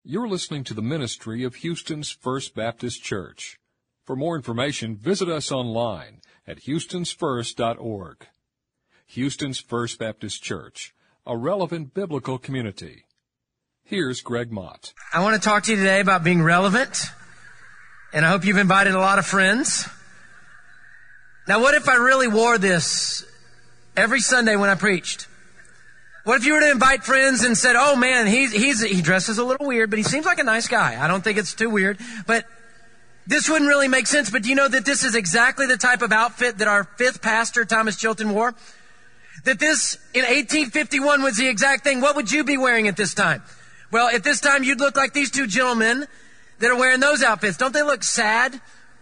You're listening to the ministry of Houston's First Baptist Church. For more information, visit us online at houstonsfirst.org. Houston's First Baptist Church, a relevant biblical community. Here's Greg Mott. I want to talk to you today about being relevant, and I hope you've invited a lot of friends. Now, what if I really wore this every Sunday when I preached? What if you were to invite friends and said, oh man, he dresses a little weird, but he seems like a nice guy. I don't think it's too weird, but this wouldn't really make sense. But do you know that this is exactly the type of outfit that our fifth pastor, Thomas Chilton, wore? That this, in 1851, was the exact thing. What would you be wearing at this time? Well, at this time, you'd look like these two gentlemen that are wearing those outfits. Don't they look sad?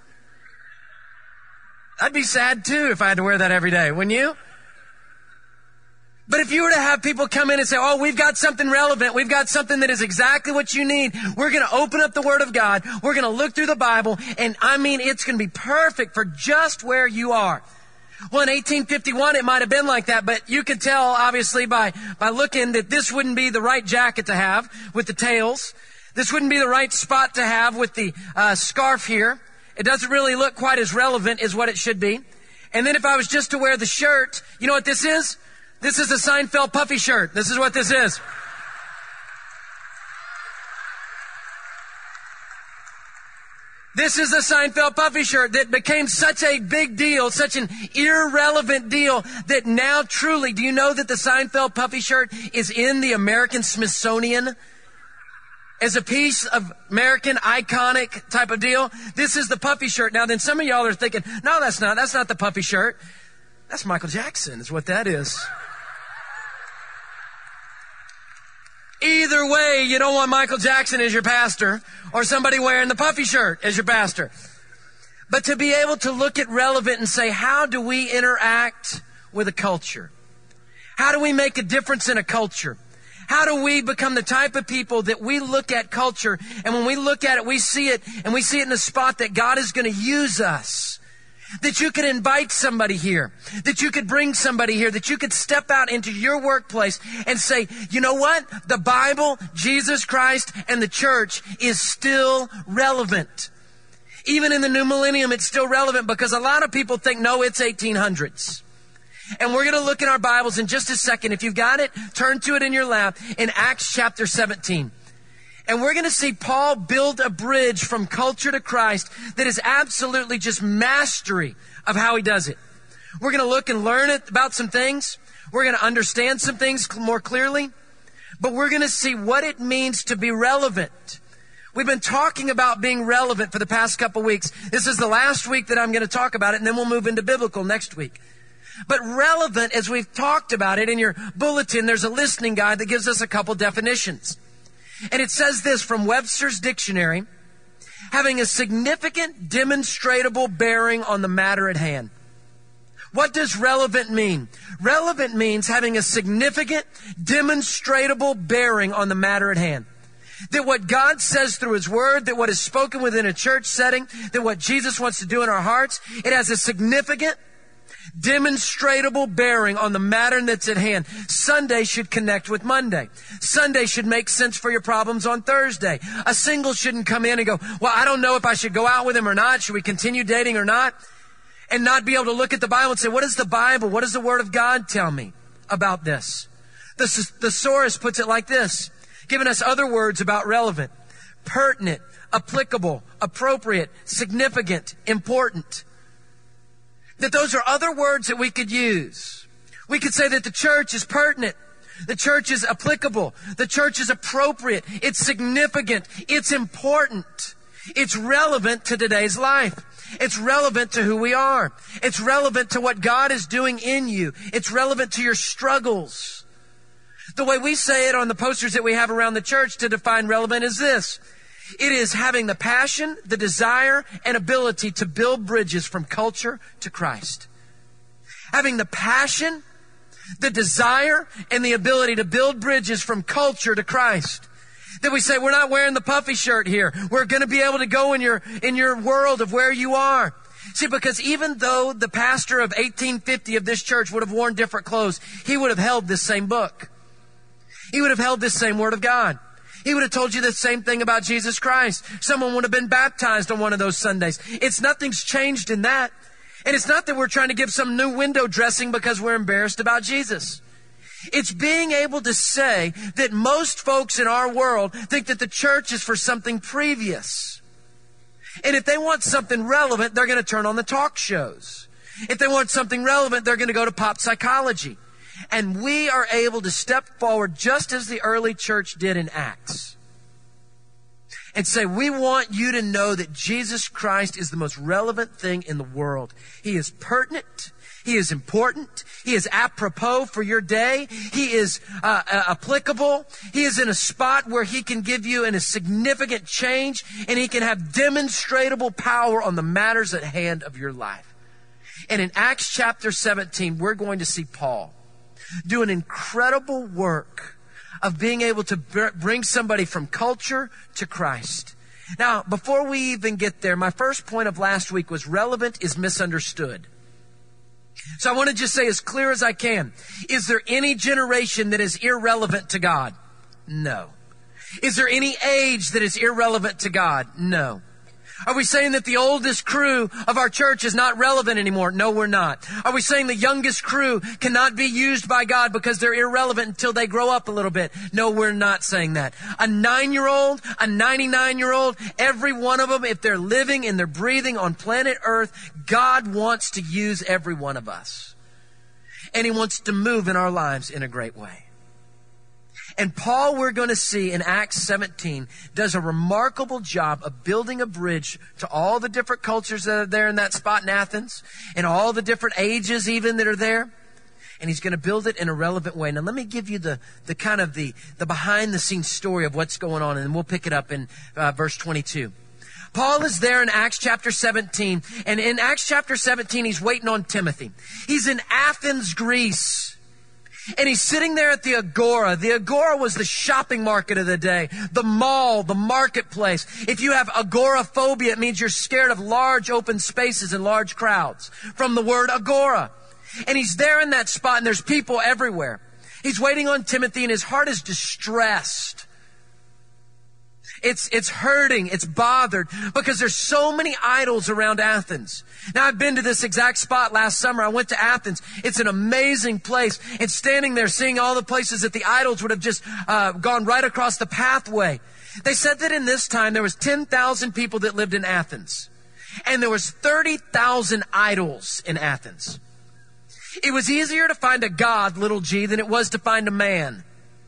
I'd be sad too if I had to wear that every day, wouldn't you? But if you were to have people come in and say, oh, we've got something relevant, we've got something that is exactly what you need, we're going to open up the Word of God, we're going to look through the Bible, and I mean, it's going to be perfect for just where you are. Well, in 1851, it might have been like that, but you could tell, obviously, by looking that this wouldn't be the right jacket to have with the tails. This wouldn't be the right spot to have with the scarf here. It doesn't really look quite as relevant as what it should be. And then if I was just to wear the shirt, you know what this is? This is a Seinfeld puffy shirt. This is what this is. This is a Seinfeld puffy shirt that became such a big deal, such an irrelevant deal, that now truly, do you know that the Seinfeld puffy shirt is in the American Smithsonian as a piece of American iconic type of deal? This is the puffy shirt. Now then some of y'all are thinking, no, that's not the puffy shirt. That's Michael Jackson is what that is. Either way, you don't want Michael Jackson as your pastor or somebody wearing the puffy shirt as your pastor. But to be able to look at relevant and say, how do we interact with a culture? How do we make a difference in a culture? How do we become the type of people that we look at culture, and when we look at it, we see it, and we see it in a spot that God is going to use us? That you could invite somebody here, that you could bring somebody here, that you could step out into your workplace and say, you know what? The Bible, Jesus Christ, and the church is still relevant. Even in the new millennium, it's still relevant because a lot of people think, no, it's 1800s. And we're going to look in our Bibles in just a second. If you've got it, turn to it in your lap in Acts chapter 17. And we're going to see Paul build a bridge from culture to Christ that is absolutely just mastery of how he does it. We're going to look and learn about some things. We're going to understand some things more clearly. But we're going to see what it means to be relevant. We've been talking about being relevant for the past couple weeks. This is the last week that I'm going to talk about it, and then we'll move into biblical next week. But relevant, as we've talked about it in your bulletin, there's a listening guide that gives us a couple definitions. And it says this from Webster's Dictionary: having a significant, demonstrable bearing on the matter at hand. What does relevant mean? Relevant means having a significant, demonstrable bearing on the matter at hand. That what God says through His Word, that what is spoken within a church setting, that what Jesus wants to do in our hearts, it has a significant, demonstrable bearing on the matter that's at hand. Sunday should connect with Monday. Sunday should make sense for your problems on Thursday. A single shouldn't come in and go, well, I don't know if I should go out with him or not. Should we continue dating or not? And not be able to look at the Bible and say, what does the Bible, what does the Word of God tell me about this? The thesaurus puts it like this, giving us other words about relevant: pertinent, applicable, appropriate, significant, important. That those are other words that we could use. We could say that the church is pertinent. The church is applicable. The church is appropriate. It's significant. It's important. It's relevant to today's life. It's relevant to who we are. It's relevant to what God is doing in you. It's relevant to your struggles. The way we say it on the posters that we have around the church to define relevant is this: it is having the passion, the desire, and ability to build bridges from culture to Christ. Having the passion, the desire, and the ability to build bridges from culture to Christ. That we say, we're not wearing the puffy shirt here. We're going to be able to go in your world of where you are. See, because even though the pastor of 1850 of this church would have worn different clothes, he would have held this same book. He would have held this same Word of God. He would have told you the same thing about Jesus Christ. Someone would have been baptized on one of those Sundays. Nothing's changed in that. And it's not that we're trying to give some new window dressing because we're embarrassed about Jesus. It's being able to say that most folks in our world think that the church is for something previous. And if they want something relevant, they're going to turn on the talk shows. If they want something relevant, they're going to go to pop psychology. And we are able to step forward just as the early church did in Acts and say, we want you to know that Jesus Christ is the most relevant thing in the world. He is pertinent. He is important. He is apropos for your day. He is applicable. He is in a spot where he can give you a significant change, and he can have demonstrable power on the matters at hand of your life. And in Acts chapter 17, we're going to see Paul do an incredible work of being able to bring somebody from culture to Christ. Now, before we even get there, my first point of last week was relevant is misunderstood. So I want to just say as clear as I can, is there any generation that is irrelevant to God? No. Is there any age that is irrelevant to God? No. Are we saying that the oldest crew of our church is not relevant anymore? No, we're not. Are we saying the youngest crew cannot be used by God because they're irrelevant until they grow up a little bit? No, we're not saying that. A 9-year-old, a 99-year-old, every one of them, if they're living and they're breathing on planet Earth, God wants to use every one of us. And He wants to move in our lives in a great way. And Paul, we're going to see in Acts 17, does a remarkable job of building a bridge to all the different cultures that are there in that spot in Athens and all the different ages even that are there. And he's going to build it in a relevant way. Now, let me give you the behind the scenes story of what's going on, and we'll pick it up in verse 22. Paul is there in Acts chapter 17, and in Acts chapter 17, he's waiting on Timothy. He's in Athens, Greece. And he's sitting there at the Agora. The Agora was the shopping market of the day, the mall, the marketplace. If you have agoraphobia, it means you're scared of large open spaces and large crowds, from the word agora. And he's there in that spot, and there's people everywhere. He's waiting on Timothy, and his heart is distressed. It's hurting. It's bothered because there's so many idols around Athens. Now, I've been to this exact spot last summer. I went to Athens. It's an amazing place. And standing there, seeing all the places that the idols would have just gone right across the pathway. They said that in this time, there was 10,000 people that lived in Athens. And there was 30,000 idols in Athens. It was easier to find a god, little g, than it was to find a man.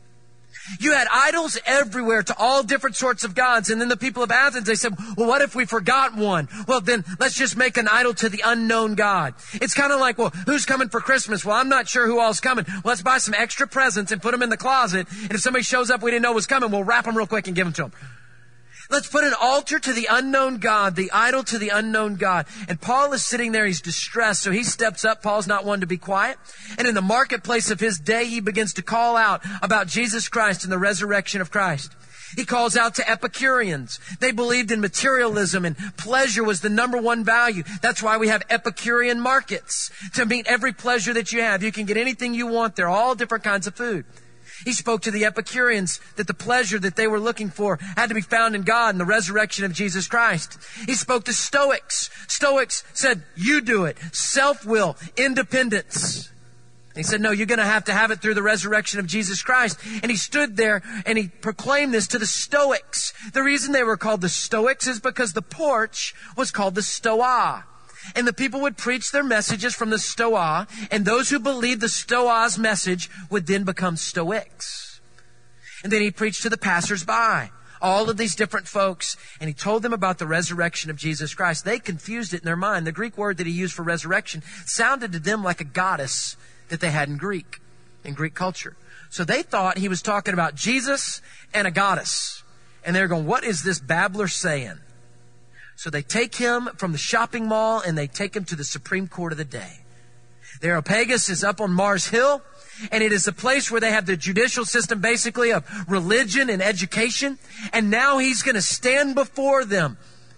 You had idols everywhere to all different sorts of gods. And then the people of Athens, they said, well, what if we forgot one? Well, then let's just make an idol to the unknown God. It's kind of like, well, who's coming for Christmas? Well, I'm not sure who all's coming. Well, let's buy some extra presents and put them in the closet. And if somebody shows up we didn't know was coming, we'll wrap them real quick and give them to them. Let's put an altar to the unknown God, the idol to the unknown God. And Paul is sitting there. He's distressed. So he steps up. Paul's not one to be quiet. And in the marketplace of his day, he begins to call out about Jesus Christ and the resurrection of Christ. He calls out to Epicureans. They believed in materialism, and pleasure was the number one value. That's why we have Epicurean markets to meet every pleasure that you have. You can get anything you want there, all different kinds of food. He spoke to the Epicureans that the pleasure that they were looking for had to be found in God and the resurrection of Jesus Christ. He spoke to Stoics. Stoics said, you do it. Self-will, independence. He said, no, you're going to have it through the resurrection of Jesus Christ. And he stood there and he proclaimed this to the Stoics. The reason they were called the Stoics is because the porch was called the Stoa. And the people would preach their messages from the Stoa, and those who believed the Stoa's message would then become Stoics. And then he preached to the passersby, all of these different folks, and he told them about the resurrection of Jesus Christ. They confused it in their mind. The Greek word that he used for resurrection sounded to them like a goddess that they had in Greek culture. So they thought he was talking about Jesus and a goddess. And they were going, what is this babbler saying? So they take him from the shopping mall and they take him to the Supreme Court of the day. The Areopagus is up on Mars Hill, and it is a place where they have the judicial system basically of religion and education. And now he's going to stand before them.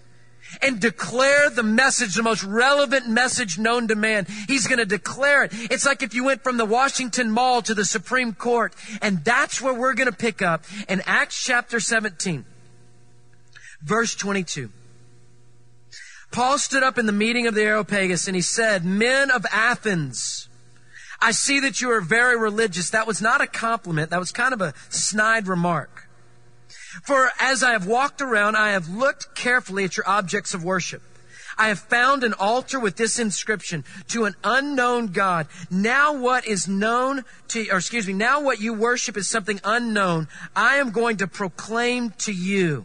and declare the message, the most relevant message known to man. He's going to declare it. It's like if you went from the Washington Mall to the Supreme Court, and that's where we're going to pick up in Acts chapter 17, verse 22. Paul stood up in the meeting of the Areopagus and he said, "Men of Athens, I see that you are very religious." That was not a compliment. That was kind of a snide remark. "For as I have walked around, I have looked carefully at your objects of worship. I have found an altar with this inscription, 'To an unknown God.' Now what you worship is something unknown. I am going to proclaim to you."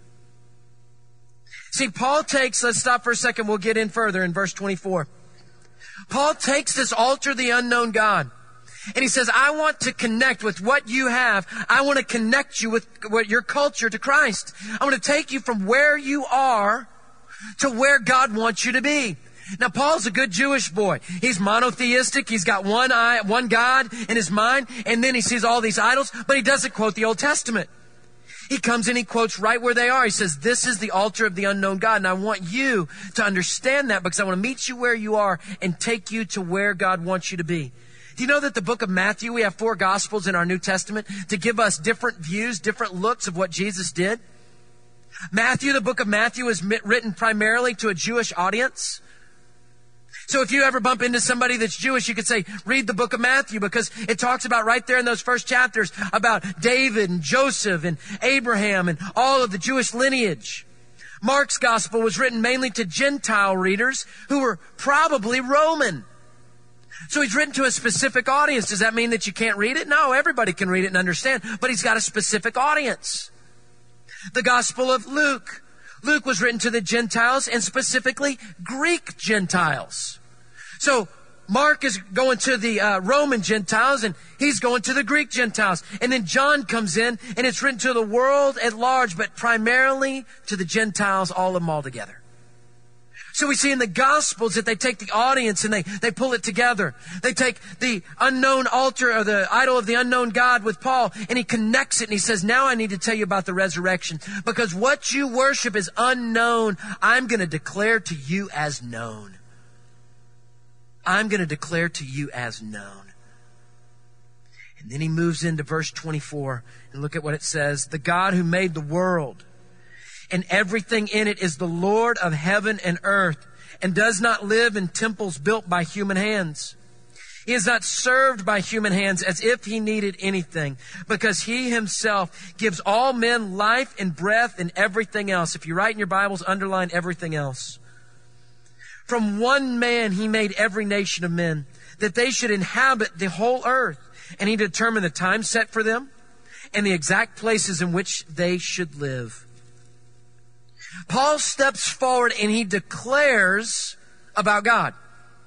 See, Paul takes, let's stop for a second, we'll get in further in verse 24. Paul takes this altar of the unknown God, and he says, I want to connect with what you have. I want to connect you with your culture to Christ. I want to take you from where you are to where God wants you to be. Now, Paul's a good Jewish boy. He's monotheistic. He's got one God in his mind, and then he sees all these idols, but he doesn't quote the Old Testament. He comes in, he quotes right where they are. He says, this is the altar of the unknown God. And I want you to understand that because I want to meet you where you are and take you to where God wants you to be. Do you know that the book of Matthew, we have 4 Gospels in our New Testament to give us different views, different looks of what Jesus did? Matthew, the book of Matthew, is written primarily to a Jewish audience. So if you ever bump into somebody that's Jewish, you could say, read the book of Matthew, because it talks about right there in those first chapters about David and Joseph and Abraham and all of the Jewish lineage. Mark's gospel was written mainly to Gentile readers who were probably Roman. So he's written to a specific audience. Does that mean that you can't read it? No, everybody can read it and understand, but he's got a specific audience. The gospel of Luke. Luke was written to the Gentiles and specifically Greek Gentiles. So Mark is going to the Roman Gentiles and he's going to the Greek Gentiles. And then John comes in and it's written to the world at large, but primarily to the Gentiles, all of them all together. So we see in the Gospels that they take the audience and they pull it together. They take the unknown altar or the idol of the unknown God with Paul and he connects it and he says, now I need to tell you about the resurrection because what you worship is unknown. I'm going to declare to you as known. I'm going to declare to you as known. And then he moves into verse 24 and look at what it says. The God who made the world and everything in it is the Lord of heaven and earth and does not live in temples built by human hands. He is not served by human hands as if he needed anything because he himself gives all men life and breath and everything else. If you write in your Bibles, underline everything else. From one man he made every nation of men that they should inhabit the whole earth, and he determined the time set for them and the exact places in which they should live. Paul steps forward and he declares about God.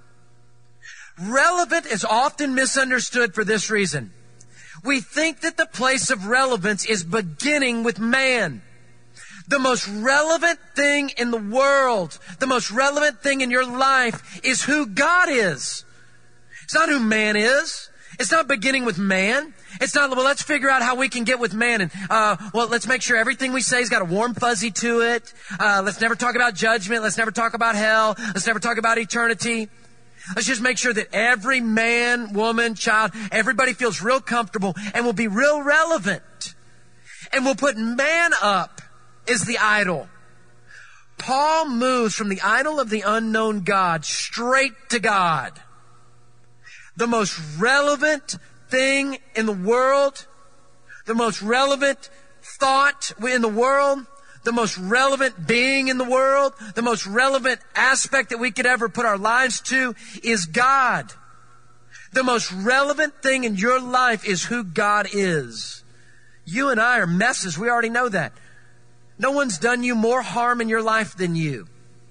Relevant is often misunderstood for this reason. We think that the place of relevance is beginning with man. The most relevant thing in the world, the most relevant thing in your life is who God is. It's not who man is. It's not beginning with man. It's not, well, let's figure out how we can get with man. And, let's make sure everything we say has got a warm fuzzy to it. Let's never talk about judgment. Let's never talk about hell. Let's never talk about eternity. Let's just make sure that every man, woman, child, everybody feels real comfortable and will be real relevant. And we'll put man up as the idol. Paul moves from the idol of the unknown God straight to God. The most relevant thing in the world, the most relevant thought in the world, the most relevant being in the world, the most relevant aspect that we could ever put our lives to is God. The most relevant thing in your life is who God is. You and I are messes. We already know that. No one's done you more harm in your life than you.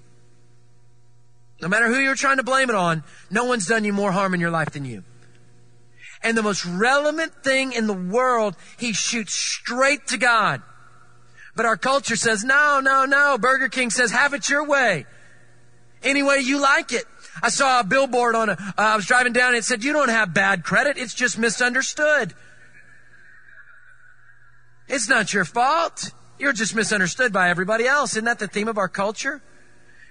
No matter who you're trying to blame it on, no one's done you more harm in your life than you. And the most relevant thing in the world, he shoots straight to God. But our culture says, no. Burger King says, have it your way. Any way you like it. I saw a billboard I was driving down and it said, you don't have bad credit. It's just misunderstood. It's not your fault. You're just misunderstood by everybody else. Isn't that the theme of our culture?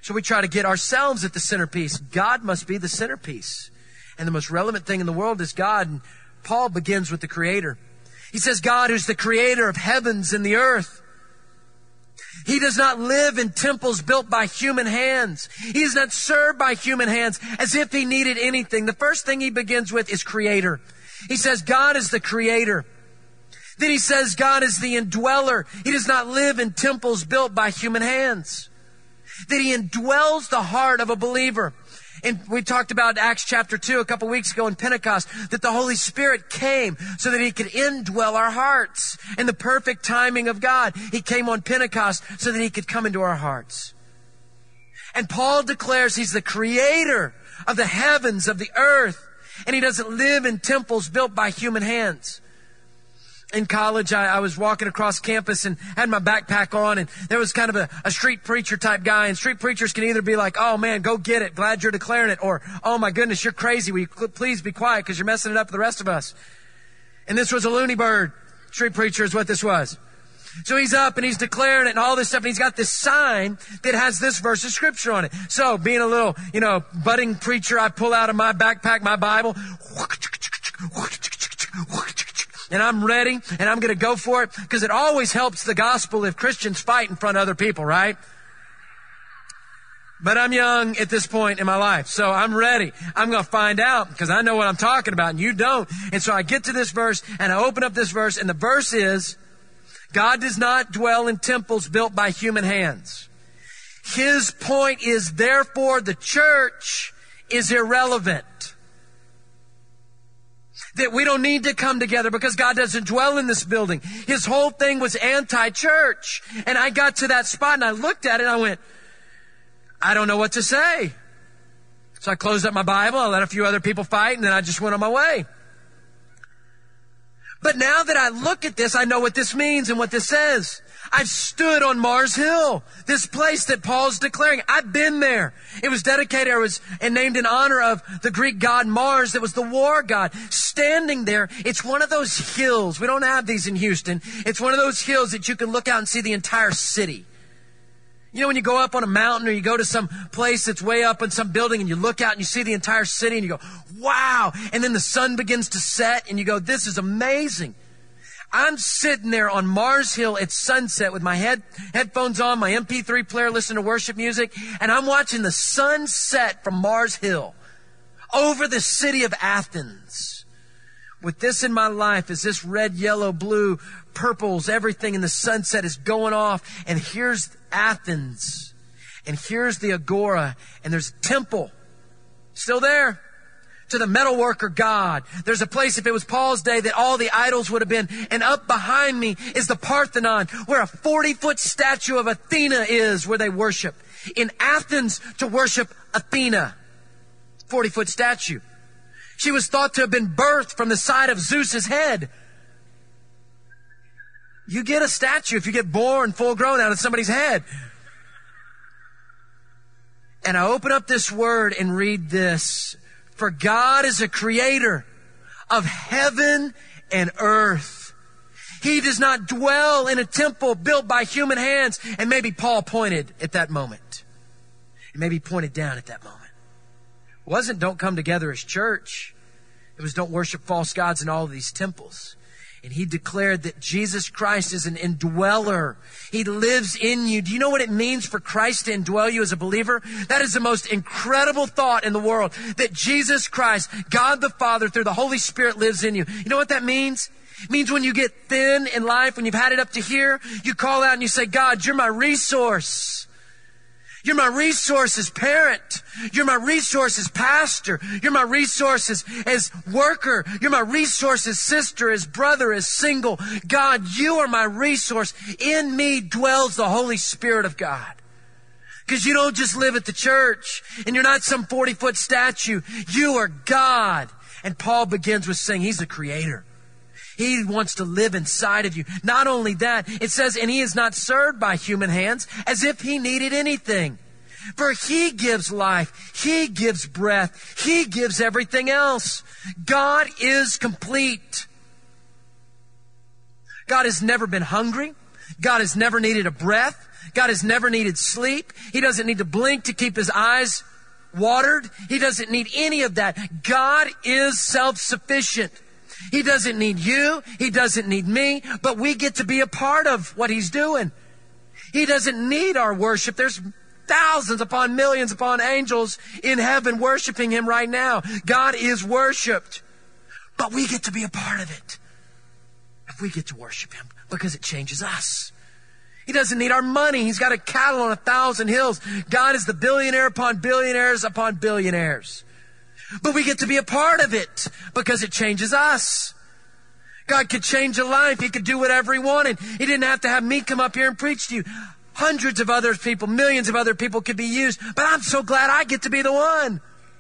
So we try to get ourselves at the centerpiece. God must be the centerpiece. And the most relevant thing in the world is God. And Paul begins with the Creator. He says, God who's the creator of heavens and the earth. He does not live in temples built by human hands. He is not served by human hands as if he needed anything. The first thing he begins with is Creator. He says God is the Creator. Then he says God is the indweller. He does not live in temples built by human hands. That he indwells the heart of a believer. And we talked about Acts chapter 2 a couple weeks ago in Pentecost, that the Holy Spirit came so that he could indwell our hearts. In the perfect timing of God, he came on Pentecost so that he could come into our hearts. And Paul declares he's the creator of the heavens, of the earth, and he doesn't live in temples built by human hands. In college, I was walking across campus and had my backpack on, and there was kind of a street preacher type guy. And street preachers can either be like, oh man, go get it, glad you're declaring it, or oh my goodness, you're crazy, will you please be quiet because you're messing it up for the rest of us. And this was a loony bird street preacher is what this was. So he's up and he's declaring it and all this stuff, and he's got this sign that has this verse of scripture on it. So being a little, budding preacher, I pull out of my backpack my Bible, and I'm ready, and I'm going to go for it, because it always helps the gospel if Christians fight in front of other people, right? But I'm young at this point in my life, so I'm ready. I'm going to find out, because I know what I'm talking about, and you don't. And so I get to this verse, and I open up this verse, and the verse is, God does not dwell in temples built by human hands. His point is, therefore, the church is irrelevant. That we don't need to come together because God doesn't dwell in this building. His whole thing was anti-church. And I got to that spot and I looked at it and I went, I don't know what to say. So I closed up my Bible, I let a few other people fight, and then I just went on my way. But now that I look at this, I know what this means and what this says. I've stood on Mars Hill, this place that Paul's declaring. I've been there. It was dedicated, and named in honor of the Greek god Mars, that was the war god. Standing there, it's one of those hills. We don't have these in Houston. It's one of those hills that you can look out and see the entire city. You know, when you go up on a mountain or you go to some place that's way up in some building and you look out and you see the entire city and you go, wow. And then the sun begins to set and you go, this is amazing. I'm sitting there on Mars Hill at sunset with my headphones on, my MP3 player, listening to worship music, and I'm watching the sun set from Mars Hill over the city of Athens. With this in my life, as this red, yellow, blue, purples, everything in the sunset is going off, and here's Athens, and here's the Agora, and there's a temple still there to the metalworker God. There's a place, if it was Paul's day, that all the idols would have been. And up behind me is the Parthenon, where a 40-foot statue of Athena is, where they worship. In Athens, to worship Athena. 40-foot statue. She was thought to have been birthed from the side of Zeus's head. You get a statue if you get born full grown out of somebody's head. And I open up this word and read this. For God is a creator of heaven and earth. He does not dwell in a temple built by human hands. And maybe Paul pointed at that moment. And maybe pointed down at that moment. It wasn't don't come together as church. It was don't worship false gods in all of these temples. And he declared that Jesus Christ is an indweller. He lives in you. Do you know what it means for Christ to indwell you as a believer? That is the most incredible thought in the world. That Jesus Christ, God the Father, through the Holy Spirit lives in you. You know what that means? It means when you get thin in life, when you've had it up to here, you call out and you say, God, you're my resource. You're my resource as parent. You're my resource as pastor. You're my resource as worker. You're my resource as sister, as brother, as single. God, you are my resource. In me dwells the Holy Spirit of God. Because you don't just live at the church and you're not some 40-foot statue. You are God. And Paul begins with saying he's the creator. He wants to live inside of you. Not only that, it says, and he is not served by human hands as if he needed anything. For he gives life. He gives breath. He gives everything else. God is complete. God has never been hungry. God has never needed a breath. God has never needed sleep. He doesn't need to blink to keep his eyes watered. He doesn't need any of that. God is self-sufficient. He doesn't need you. He doesn't need me, but we get to be a part of what he's doing. He doesn't need our worship. There's thousands upon millions upon angels in heaven worshiping him right now. God is worshiped, but we get to be a part of it. If we get to worship him, because it changes us. He doesn't need our money. He's got a cattle on 1,000 hills. God is the billionaire upon billionaires upon billionaires. But we get to be a part of it because it changes us. God could change a life. He could do whatever he wanted. He didn't have to have me come up here and preach to you. Hundreds of other people, millions of other people could be used. But I'm so glad I get to be the one.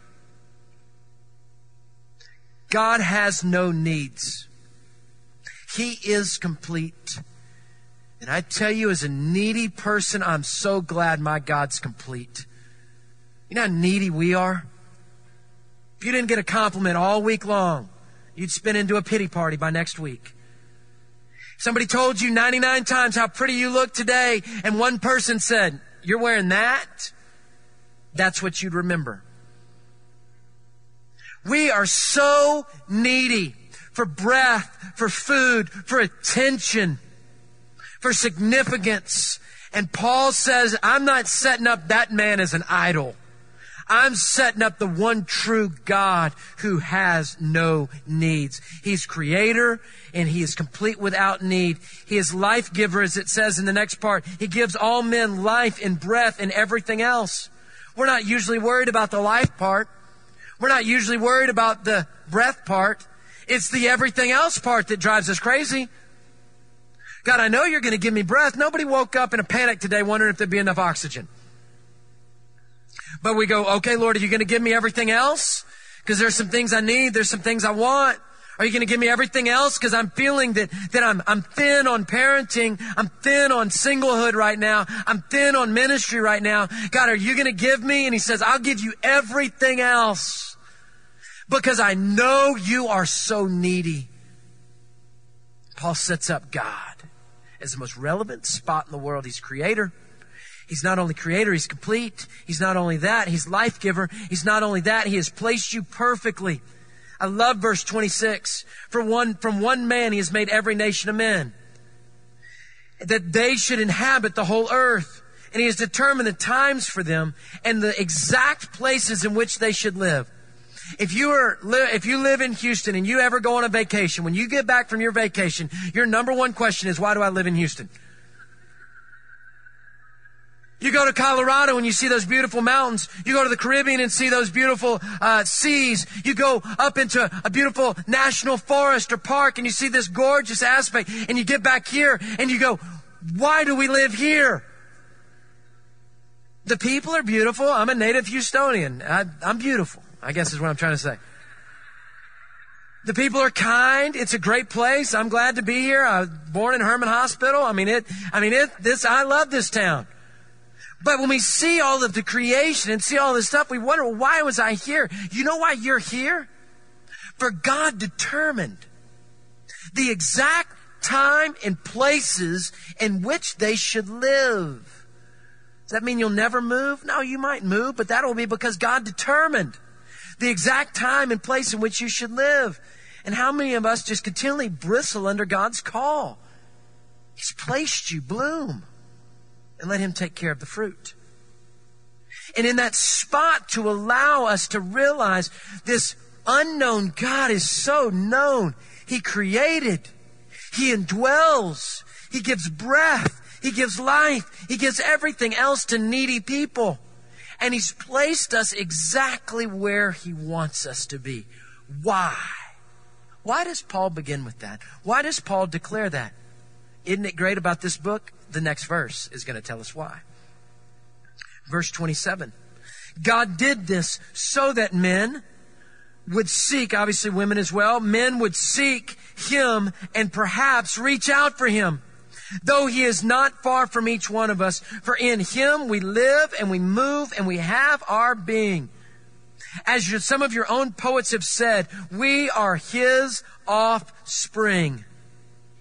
God has no needs. He is complete. And I tell you, as a needy person, I'm so glad my God's complete. You know how needy we are? If you didn't get a compliment all week long, you'd spin into a pity party by next week. Somebody told you 99 times how pretty you look today, and one person said, "You're wearing that?" That's what you'd remember. We are so needy for breath, for food, for attention, for significance. And Paul says, I'm not setting up that man as an idol. I'm setting up the one true God who has no needs. He's creator and he is complete without need. He is life giver, as it says in the next part. He gives all men life and breath and everything else. We're not usually worried about the life part. We're not usually worried about the breath part. It's the everything else part that drives us crazy. God, I know you're going to give me breath. Nobody woke up in a panic today wondering if there'd be enough oxygen. But we go, okay, Lord, are you going to give me everything else? Because there's some things I need. There's some things I want. Are you going to give me everything else? Because I'm feeling that I'm thin on parenting. I'm thin on singlehood right now. I'm thin on ministry right now. God, are you going to give me? And he says, I'll give you everything else. Because I know you are so needy. Paul sets up God as the most relevant spot in the world. He's creator. He's not only creator, he's complete. He's not only that, he's life giver. He's not only that, he has placed you perfectly. I love verse 26. From one man he has made every nation of men, that they should inhabit the whole earth. And he has determined the times for them and the exact places in which they should live. If you live in Houston and you ever go on a vacation, when you get back from your vacation, your number one question is, why do I live in Houston? You go to Colorado and you see those beautiful mountains. You go to the Caribbean and see those beautiful seas. You go up into a beautiful national forest or park and you see this gorgeous aspect. And you get back here and you go, why do we live here? The people are beautiful. I'm a native Houstonian. I'm beautiful, I guess is what I'm trying to say. The people are kind. It's a great place. I'm glad to be here. I was born in Herman Hospital. I love this town. But when we see all of the creation and see all this stuff, we wonder, well, why was I here? You know why you're here? For God determined the exact time and places in which they should live. Does that mean you'll never move? No, you might move, but that'll be because God determined the exact time and place in which you should live. And how many of us just continually bristle under God's call? He's placed you, bloom. And let him take care of the fruit. And in that spot to allow us to realize this unknown God is so known. He created. He indwells. He gives breath. He gives life. He gives everything else to needy people. And he's placed us exactly where he wants us to be. Why? Why does Paul begin with that? Why does Paul declare that? Isn't it great about this book? The next verse is going to tell us why. Verse 27. God did this so that men would seek, obviously women as well, men would seek him and perhaps reach out for him. Though he is not far from each one of us, for in him we live and we move and we have our being. As some of your own poets have said, we are his offspring.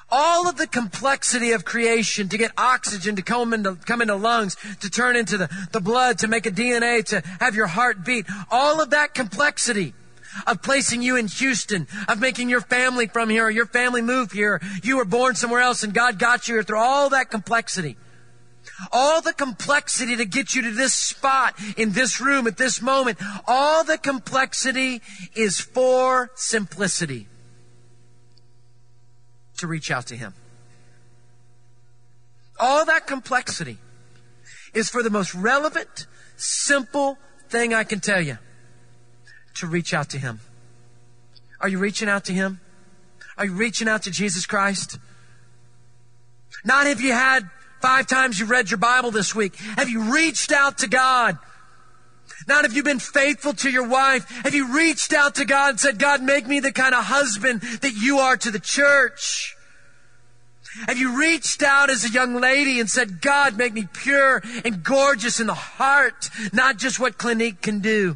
all of the complexity of creation to get oxygen to come into lungs, to turn into the blood, to make a DNA, to have your heart beat. All of that complexity of placing you in Houston, of making your family from here, or your family move here, you were born somewhere else and God got you here, through all that complexity. All the complexity to get you to this spot, in this room, at this moment, all the complexity is for simplicity. To reach out to Him. All that complexity is for the most relevant, simple thing I can tell you. To reach out to Him. Are you reaching out to Him? Are you reaching out to Jesus Christ? Not have you had 5 times you read your Bible this week. Have you reached out to God? Not have you been faithful to your wife. Have you reached out to God and said, God, make me the kind of husband that you are to the church? Have you reached out as a young lady and said, God, make me pure and gorgeous in the heart, not just what Clinique can do?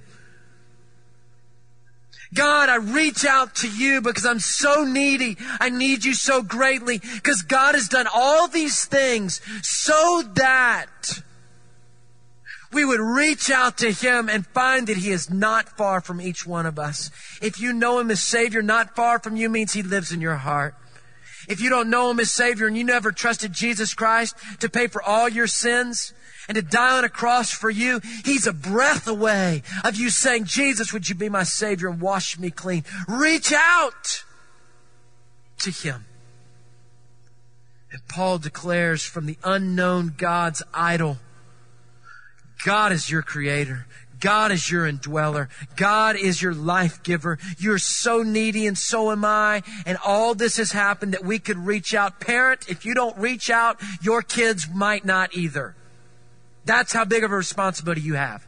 God, I reach out to you because I'm so needy. I need you so greatly, because God has done all these things so that we would reach out to Him and find that He is not far from each one of us. If you know Him as Savior, not far from you means He lives in your heart. If you don't know Him as Savior and you never trusted Jesus Christ to pay for all your sins and to die on a cross for you, He's a breath away of you saying, Jesus, would you be my Savior and wash me clean? Reach out to Him. And Paul declares from the unknown God's idol, God is your creator. God is your indweller. God is your life giver. You're so needy and so am I. And all this has happened that we could reach out. Parent, if you don't reach out, your kids might not either. That's how big of a responsibility you have.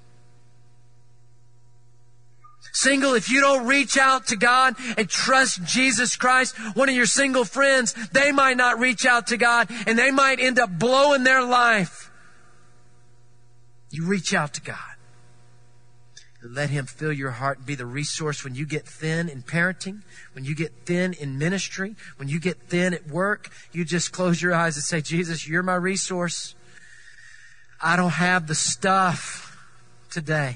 Single, if you don't reach out to God and trust Jesus Christ, one of your single friends, they might not reach out to God and they might end up blowing their life. You reach out to God. Let Him fill your heart and be the resource when you get thin in parenting, when you get thin in ministry, when you get thin at work. You just close your eyes and say, Jesus, you're my resource. I don't have the stuff today.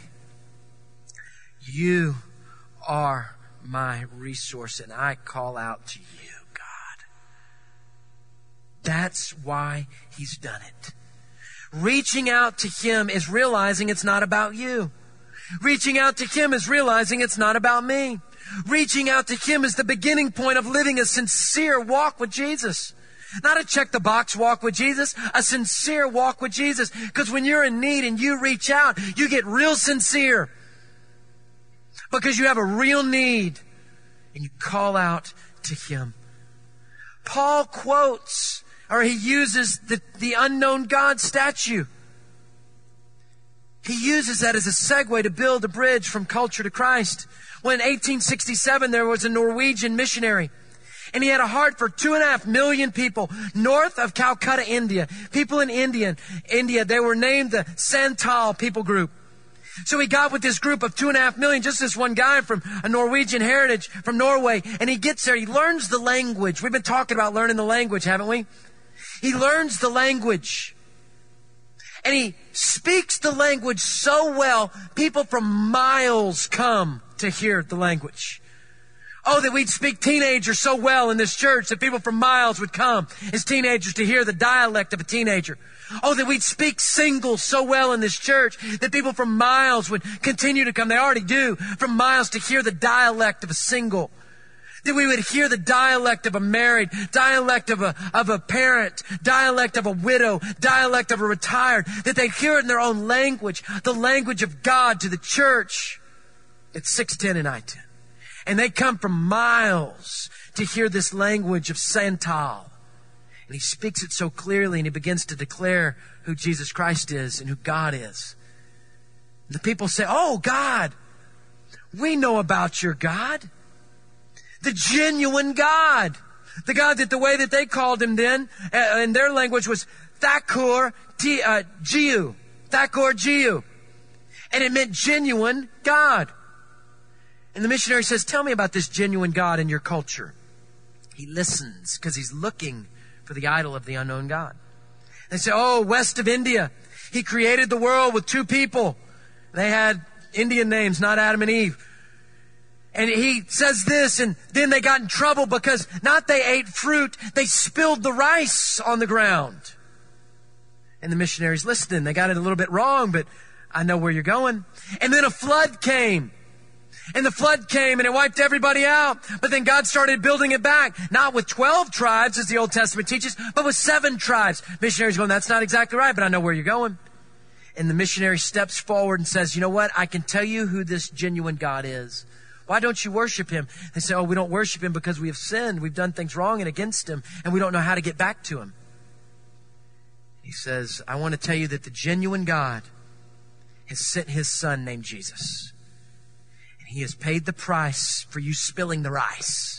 You are my resource, and I call out to you, God. That's why He's done it. Reaching out to Him is realizing it's not about you. Reaching out to Him is realizing it's not about me. Reaching out to Him is the beginning point of living a sincere walk with Jesus. Not a check-the-box walk with Jesus, a sincere walk with Jesus. Because when you're in need and you reach out, you get real sincere. Because you have a real need and you call out to Him. Paul quotes, or he uses the unknown God statue. He uses that as a segue to build a bridge from culture to Christ. When in 1867 there was a Norwegian missionary, and he had a heart for 2.5 million people north of Calcutta, India. People in India, they were named the Santal people group. So he got with this group of 2.5 million, just this one guy from a Norwegian heritage from Norway, and he gets there, he learns the language. We've been talking about learning the language, haven't we? He learns the language. And he speaks the language so well, people from miles come to hear the language. Oh, that we'd speak teenagers so well in this church that people from miles would come as teenagers to hear the dialect of a teenager. Oh, that we'd speak single so well in this church that people from miles would continue to come. They already do, from miles to hear the dialect of a single. That we would hear the dialect of a married, dialect of a parent, dialect of a widow, dialect of a retired. That they'd hear it in their own language, the language of God to the church at 610 and I-10. And they come from miles to hear this language of Santal. And he speaks it so clearly, and he begins to declare who Jesus Christ is and who God is. And the people say, oh, God, we know about your God. The genuine God. The God that the way that they called Him then, in their language, was Thakur Jiu. Thakur Jiu. And it meant genuine God. And the missionary says, tell me about this genuine God in your culture. He listens because he's looking for the idol of the unknown God. They say, oh, west of India, he created the world with two people. They had Indian names, not Adam and Eve. And he says this, and then they got in trouble because not they ate fruit, they spilled the rice on the ground. And the missionaries listened. They got it a little bit wrong, but I know where you're going. And then a flood came. And the flood came and it wiped everybody out. But then God started building it back. Not with 12 tribes, as the Old Testament teaches, but with 7 tribes. Missionaries going, that's not exactly right, but I know where you're going. And the missionary steps forward and says, you know what? I can tell you who this genuine God is. Why don't you worship him? They say, oh, we don't worship him because we have sinned. We've done things wrong and against him, and we don't know how to get back to him. He says, I want to tell you that the genuine God has sent his son named Jesus. And he has paid the price for you spilling the rice.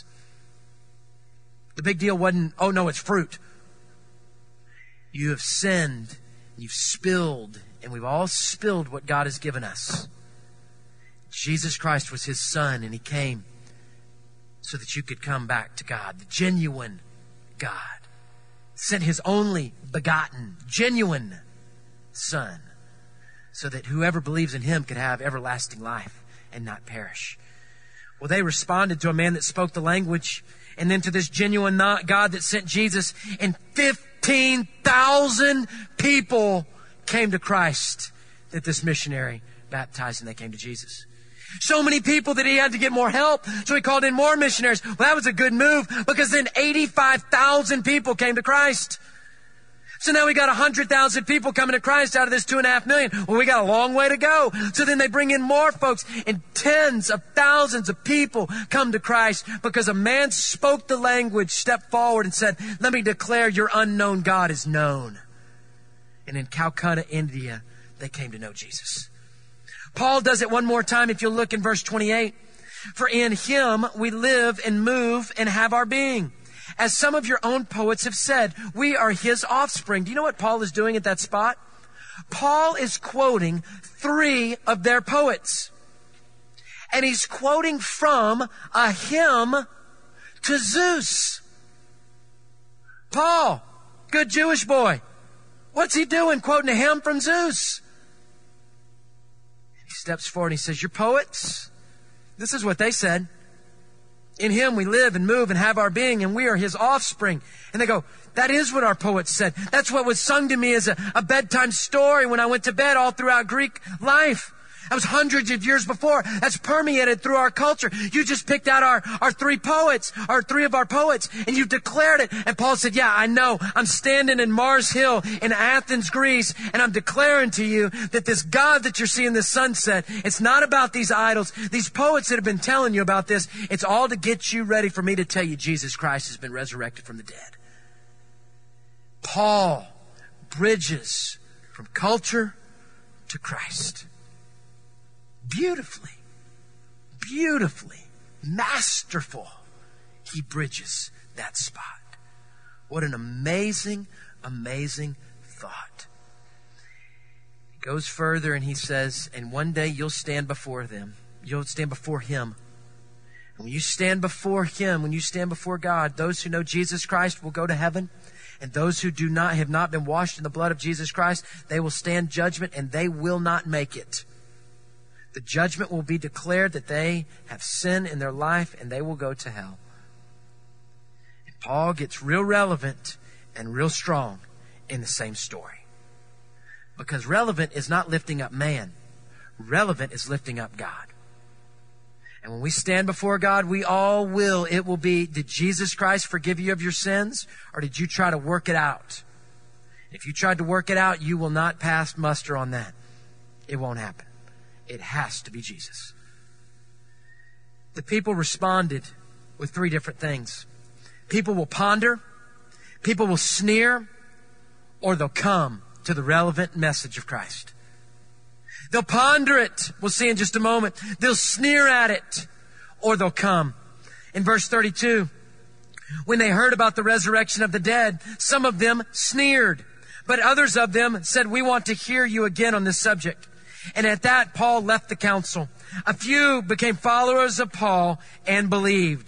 The big deal wasn't, oh no, it's fruit. You have sinned, you've spilled, and we've all spilled what God has given us. Jesus Christ was his son, and he came so that you could come back to God. The genuine God sent his only begotten, genuine son, so that whoever believes in him could have everlasting life and not perish. Well, they responded to a man that spoke the language, and then to this genuine God that sent Jesus, and 15,000 people came to Christ that this missionary baptized, and they came to Jesus. So many people that he had to get more help, so he called in more missionaries. Well, that was a good move, because then 85,000 people came to Christ. So now we got 100,000 people coming to Christ out of this 2.5 million. Well, we got a long way to go. So then they bring in more folks, and tens of thousands of people come to Christ because a man spoke the language, stepped forward and said, let me declare your unknown God is known. And in Calcutta, India, they came to know Jesus. Paul does it one more time if you'll look in verse 28. For in him we live and move and have our being. As some of your own poets have said, we are his offspring. Do you know what Paul is doing at that spot? Paul is quoting 3 of their poets. And he's quoting from a hymn to Zeus. Paul, good Jewish boy, what's he doing quoting a hymn from Zeus? He steps forward and he says, your poets, this is what they said. In him we live and move and have our being, and we are his offspring. And they go, that is what our poets said. That's what was sung to me as a bedtime story when I went to bed all throughout Greek life. That was hundreds of years before. That's permeated through our culture. You just picked out our 3 poets, or 3 of our poets, and you've declared it. And Paul said, yeah, I know. I'm standing in Mars Hill in Athens, Greece, and I'm declaring to you that this God that you're seeing this sunset, it's not about these idols, these poets that have been telling you about this. It's all to get you ready for me to tell you Jesus Christ has been resurrected from the dead. Paul bridges from culture to Christ. Beautifully, masterful, he bridges that spot. What an amazing, amazing thought. He goes further and he says, and one day you'll stand before them. You'll stand before him. And when you stand before him, when you stand before God, those who know Jesus Christ will go to heaven. And those who have not been washed in the blood of Jesus Christ, they will stand judgment and they will not make it. The judgment will be declared that they have sin in their life and they will go to hell. And Paul gets real relevant and real strong in the same story. Because relevant is not lifting up man. Relevant is lifting up God. And when we stand before God, we all will. It will be, did Jesus Christ forgive you of your sins? Or did you try to work it out? If you tried to work it out, you will not pass muster on that. It won't happen. It has to be Jesus. The people responded with 3 different things. People will ponder, people will sneer, or they'll come to the relevant message of Christ. They'll ponder it. We'll see in just a moment. They'll sneer at it, or they'll come. In verse 32, when they heard about the resurrection of the dead, some of them sneered, but others of them said, we want to hear you again on this subject. And at that, Paul left the council. A few became followers of Paul and believed.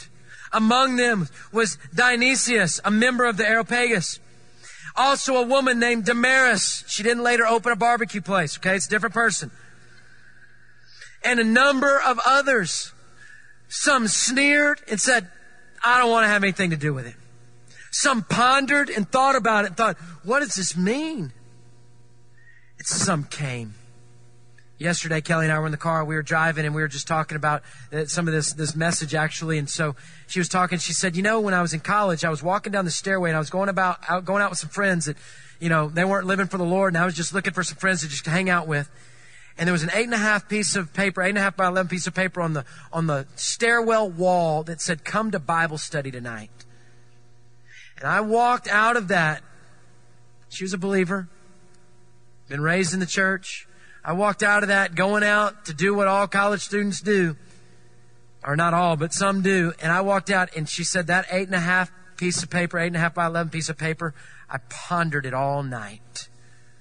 Among them was Dionysius, a member of the Areopagus. Also a woman named Damaris. She didn't later open a barbecue place, okay? It's a different person. And a number of others. Some sneered and said, I don't want to have anything to do with it. Some pondered and thought about it and thought, what does this mean? And some came. Yesterday, Kelly and I were in the car. We were driving and we were just talking about some of this message actually. And so she was talking. She said, when I was in college, I was walking down the stairway and I was going out with some friends that, they weren't living for the Lord. And I was just looking for some friends to just hang out with. And there was an 8.5 piece of paper, 8.5 by 11 piece of paper on the stairwell wall that said, come to Bible study tonight. And I walked out of that. She was a believer, been raised in the church. I walked out of that going out to do what all college students do. Or not all, but some do. And I walked out and she said that 8.5 piece of paper, 8.5 by 11 piece of paper, I pondered it all night.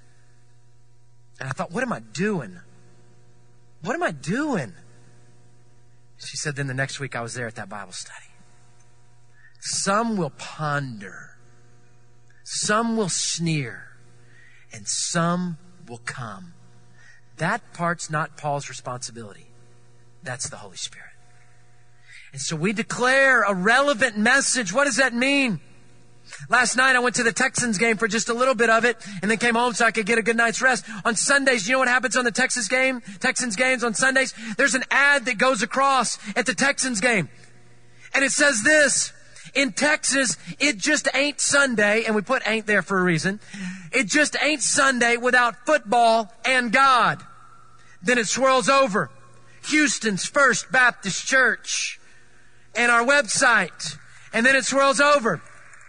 And I thought, what am I doing? What am I doing? She said, then the next week I was there at that Bible study. Some will ponder. Some will sneer. And some will come. That part's not Paul's responsibility. That's the Holy Spirit. And so we declare a relevant message. What does that mean? Last night I went to the Texans game for just a little bit of it and then came home so I could get a good night's rest. On Sundays, you know what happens on the Texans games on Sundays? There's an ad that goes across at the Texans game. And it says this, in Texas, it just ain't Sunday, and we put ain't there for a reason. It just ain't Sunday without football and God. Then it swirls over. Houston's First Baptist Church and our website. And then it swirls over.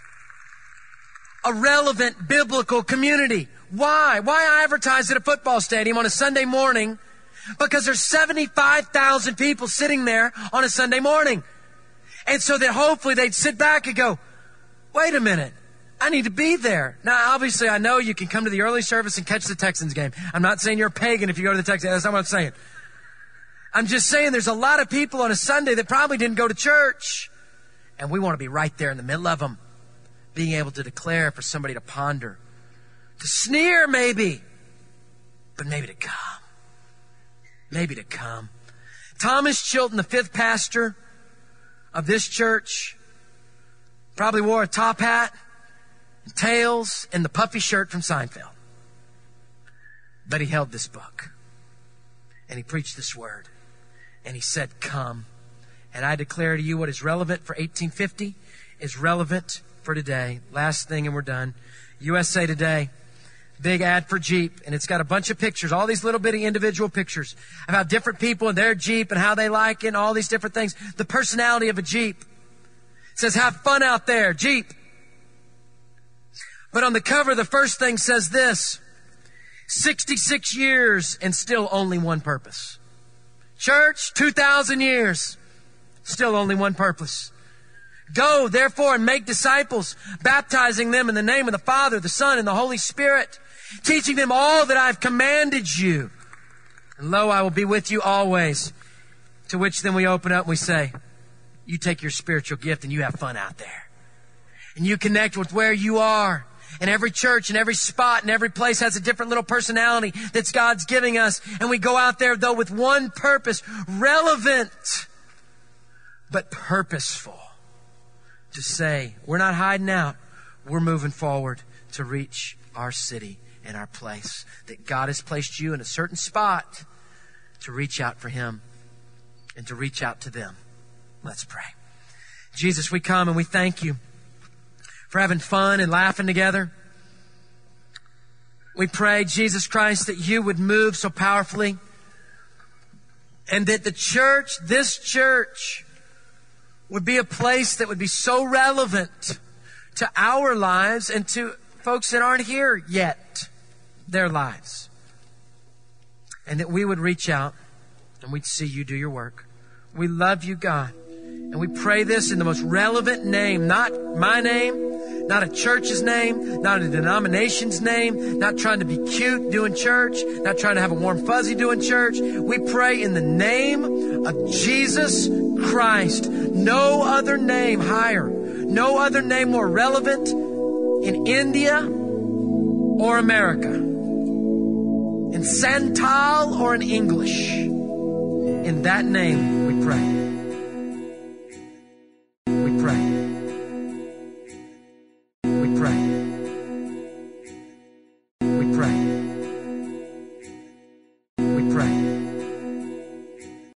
A relevant biblical community. Why? Why advertise at a football stadium on a Sunday morning? Because there's 75,000 people sitting there on a Sunday morning. And so that hopefully they'd sit back and go, wait a minute, I need to be there. Now, obviously, I know you can come to the early service and catch the Texans game. I'm not saying you're a pagan if you go to the Texans. That's not what I'm saying. I'm just saying there's a lot of people on a Sunday that probably didn't go to church. And we want to be right there in the middle of them. Being able to declare for somebody to ponder. To sneer maybe. But maybe to come. Maybe to come. Thomas Chilton, the 5th pastor of this church, probably wore a top hat and tails and the puffy shirt from Seinfeld. But he held this book. And he preached this word. And he said, come. And I declare to you what is relevant for 1850 is relevant for today. Last thing and we're done. USA Today. Big ad for Jeep. And it's got a bunch of pictures. All these little bitty individual pictures of how different people in their Jeep and how they like it and all these different things. The personality of a Jeep. It says, have fun out there, Jeep. But on the cover, the first thing says this. 66 years and still only one purpose. Church, 2,000 years. Still only one purpose. Go, therefore, and make disciples, baptizing them in the name of the Father, the Son, and the Holy Spirit, teaching them all that I've commanded you. And lo, I will be with you always. To which then we open up and we say, you take your spiritual gift and you have fun out there. And you connect with where you are. And every church and every spot and every place has a different little personality that God's giving us. And we go out there, though, with one purpose, relevant, but purposeful. To say, we're not hiding out. We're moving forward to reach our city and our place. That God has placed you in a certain spot to reach out for Him and to reach out to them. Let's pray. Jesus, we come and we thank you for having fun and laughing together. We pray, Jesus Christ, that you would move so powerfully and that the church, this church, would be a place that would be so relevant to our lives and to folks that aren't here yet, their lives. And that we would reach out and we'd see you do your work. We love you, God. And we pray this in the most relevant name, not my name, Not a church's name, not a denomination's name, not trying to be cute doing church, not trying to have a warm fuzzy doing church. We pray in the name of Jesus Christ. No other name higher, no other name more relevant in India or America, in Santal or in English. In that name we pray.